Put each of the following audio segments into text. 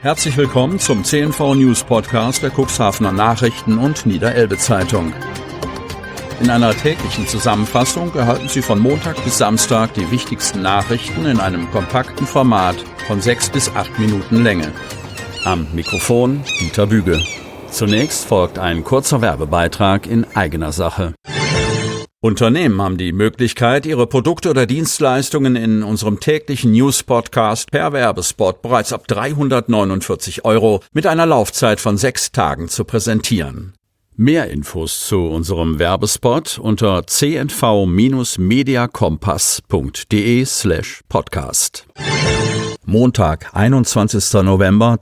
Herzlich willkommen zum CNV News Podcast der Cuxhavener Nachrichten und Niederelbe Zeitung. In einer täglichen Zusammenfassung erhalten Sie von Montag bis Samstag die wichtigsten Nachrichten in einem kompakten Format von 6 bis 8 Minuten Länge. Am Mikrofon Dieter Büge. Zunächst folgt ein kurzer Werbebeitrag in eigener Sache. Unternehmen haben die Möglichkeit, ihre Produkte oder Dienstleistungen in unserem täglichen News-Podcast per Werbespot bereits ab 349 € mit einer Laufzeit von 6 Tagen zu präsentieren. Mehr Infos zu unserem Werbespot unter cnv-mediakompass.de/podcast. Montag, 21. November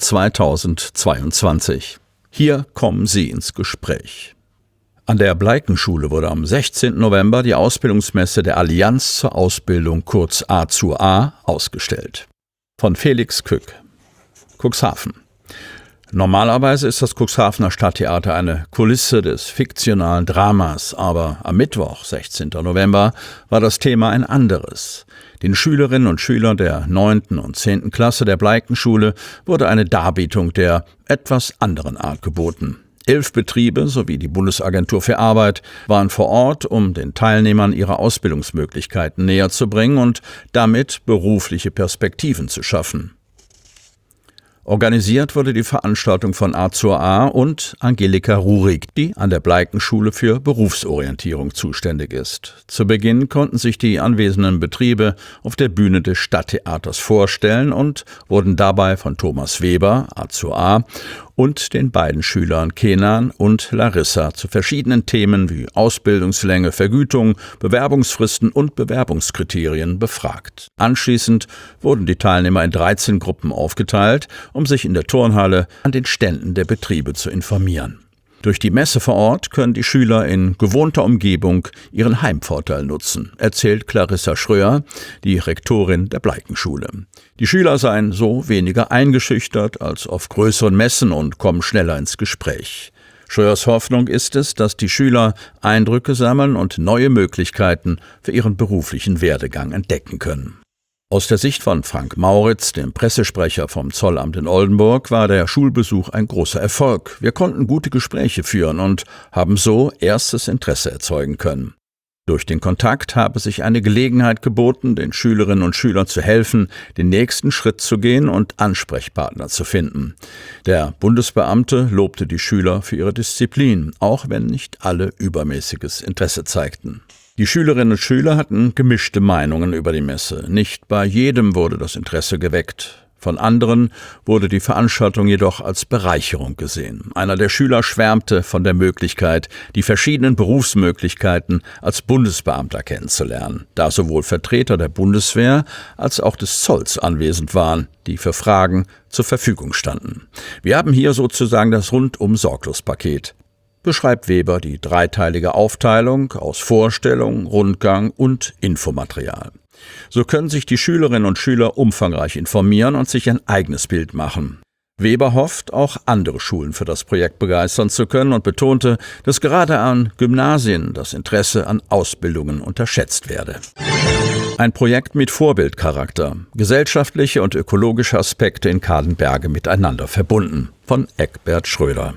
2022. Hier kommen Sie ins Gespräch. An der Bleikenschule wurde am 16. November die Ausbildungsmesse der Allianz zur Ausbildung, kurz A+A, ausgestellt. Von Felix Kück, Cuxhaven. Normalerweise ist das Cuxhavener Stadttheater eine Kulisse des fiktionalen Dramas, aber am Mittwoch, 16. November, war das Thema ein anderes. Den Schülerinnen und Schülern der 9. und 10. Klasse der Bleikenschule wurde eine Darbietung der etwas anderen Art geboten. 11 Betriebe sowie die Bundesagentur für Arbeit waren vor Ort, um den Teilnehmern ihre Ausbildungsmöglichkeiten näher zu bringen und damit berufliche Perspektiven zu schaffen. Organisiert wurde die Veranstaltung von A+A und Angelika Rurig, die an der Bleikenschule für Berufsorientierung zuständig ist. Zu Beginn konnten sich die anwesenden Betriebe auf der Bühne des Stadttheaters vorstellen und wurden dabei von Thomas Weber, A+A, und den beiden Schülern Kenan und Larissa zu verschiedenen Themen wie Ausbildungslänge, Vergütung, Bewerbungsfristen und Bewerbungskriterien befragt. Anschließend wurden die Teilnehmer in 13 Gruppen aufgeteilt, um sich in der Turnhalle an den Ständen der Betriebe zu informieren. Durch die Messe vor Ort können die Schüler in gewohnter Umgebung ihren Heimvorteil nutzen, erzählt Clarissa Schröer, die Rektorin der Bleikenschule. Die Schüler seien so weniger eingeschüchtert als auf größeren Messen und kommen schneller ins Gespräch. Schröers Hoffnung ist es, dass die Schüler Eindrücke sammeln und neue Möglichkeiten für ihren beruflichen Werdegang entdecken können. Aus der Sicht von Frank Mauritz, dem Pressesprecher vom Zollamt in Oldenburg, war der Schulbesuch ein großer Erfolg. Wir konnten gute Gespräche führen und haben so erstes Interesse erzeugen können. Durch den Kontakt habe sich eine Gelegenheit geboten, den Schülerinnen und Schülern zu helfen, den nächsten Schritt zu gehen und Ansprechpartner zu finden. Der Bundesbeamte lobte die Schüler für ihre Disziplin, auch wenn nicht alle übermäßiges Interesse zeigten. Die Schülerinnen und Schüler hatten gemischte Meinungen über die Messe. Nicht bei jedem wurde das Interesse geweckt. Von anderen wurde die Veranstaltung jedoch als Bereicherung gesehen. Einer der Schüler schwärmte von der Möglichkeit, die verschiedenen Berufsmöglichkeiten als Bundesbeamter kennenzulernen, da sowohl Vertreter der Bundeswehr als auch des Zolls anwesend waren, die für Fragen zur Verfügung standen. Wir haben hier sozusagen das Rundum-Sorglos-Paket, beschreibt Weber die dreiteilige Aufteilung aus Vorstellung, Rundgang und Infomaterial. So können sich die Schülerinnen und Schüler umfangreich informieren und sich ein eigenes Bild machen. Weber hofft, auch andere Schulen für das Projekt begeistern zu können und betonte, dass gerade an Gymnasien das Interesse an Ausbildungen unterschätzt werde. Ein Projekt mit Vorbildcharakter, gesellschaftliche und ökologische Aspekte in Cadenberge miteinander verbunden, von Eckbert Schröder.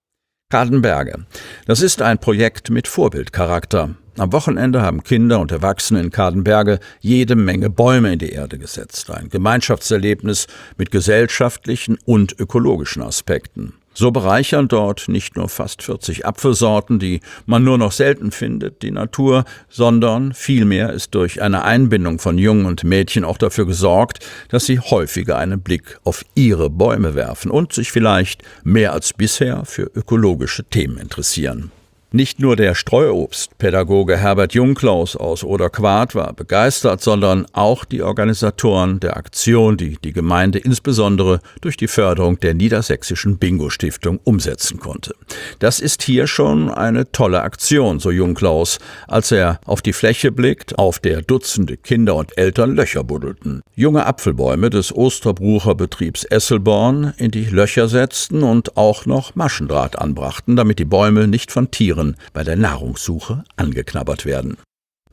Cadenberge. Das ist ein Projekt mit Vorbildcharakter. Am Wochenende haben Kinder und Erwachsene in Cadenberge jede Menge Bäume in die Erde gesetzt. Ein Gemeinschaftserlebnis mit gesellschaftlichen und ökologischen Aspekten. So bereichern dort nicht nur fast 40 Apfelsorten, die man nur noch selten findet, die Natur, sondern vielmehr ist durch eine Einbindung von Jungen und Mädchen auch dafür gesorgt, dass sie häufiger einen Blick auf ihre Bäume werfen und sich vielleicht mehr als bisher für ökologische Themen interessieren. Nicht nur der Streuobstpädagoge Herbert Jungklaus aus Oderquart war begeistert, sondern auch die Organisatoren der Aktion, die die Gemeinde insbesondere durch die Förderung der Niedersächsischen Bingo-Stiftung umsetzen konnte. Das ist hier schon eine tolle Aktion, so Jungklaus, als er auf die Fläche blickt, auf der Dutzende Kinder und Eltern Löcher buddelten. Junge Apfelbäume des Osterbrucher Betriebs Esselborn in die Löcher setzten und auch noch Maschendraht anbrachten, damit die Bäume nicht von Tieren bei der Nahrungssuche angeknabbert werden.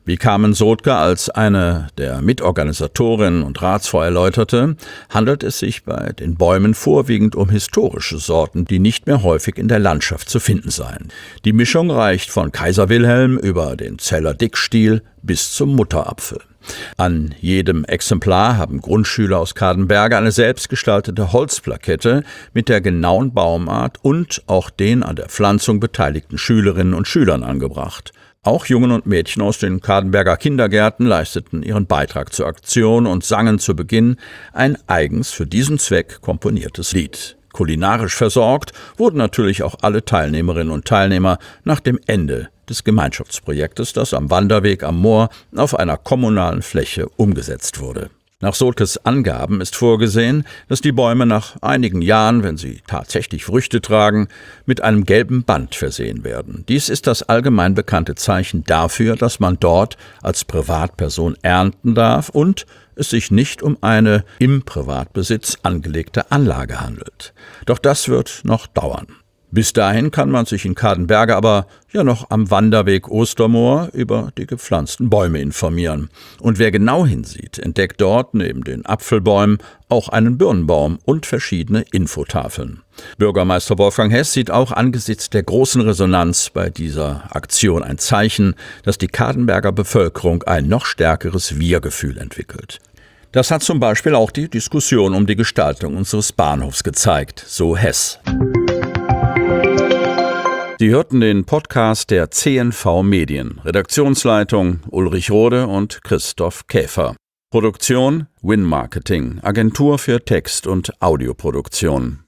Wie Carmen Sothke als eine der Mitorganisatorinnen und Ratsfrau erläuterte, handelt es sich bei den Bäumen vorwiegend um historische Sorten, die nicht mehr häufig in der Landschaft zu finden seien. Die Mischung reicht von Kaiser Wilhelm über den Zeller Dickstiel bis zum Mutterapfel. An jedem Exemplar haben Grundschüler aus Cadenberge eine selbstgestaltete Holzplakette mit der genauen Baumart und auch den an der Pflanzung beteiligten Schülerinnen und Schülern angebracht. Auch Jungen und Mädchen aus den Cadenberger Kindergärten leisteten ihren Beitrag zur Aktion und sangen zu Beginn ein eigens für diesen Zweck komponiertes Lied. Kulinarisch versorgt wurden natürlich auch alle Teilnehmerinnen und Teilnehmer nach dem Ende des Gemeinschaftsprojektes, das am Wanderweg am Moor auf einer kommunalen Fläche umgesetzt wurde. Nach Sothkes Angaben ist vorgesehen, dass die Bäume nach einigen Jahren, wenn sie tatsächlich Früchte tragen, mit einem gelben Band versehen werden. Dies ist das allgemein bekannte Zeichen dafür, dass man dort als Privatperson ernten darf und es sich nicht um eine im Privatbesitz angelegte Anlage handelt. Doch das wird noch dauern. Bis dahin kann man sich in Cadenberge aber ja noch am Wanderweg Ostermoor über die gepflanzten Bäume informieren. Und wer genau hinsieht, entdeckt dort neben den Apfelbäumen auch einen Birnbaum und verschiedene Infotafeln. Bürgermeister Wolfgang Hess sieht auch angesichts der großen Resonanz bei dieser Aktion ein Zeichen, dass die Cadenberger Bevölkerung ein noch stärkeres Wir-Gefühl entwickelt. Das hat zum Beispiel auch die Diskussion um die Gestaltung unseres Bahnhofs gezeigt, so Hess. Sie hörten den Podcast der CNV Medien. Redaktionsleitung Ulrich Rode und Christoph Käfer. Produktion Win Marketing, Agentur für Text- und Audioproduktion.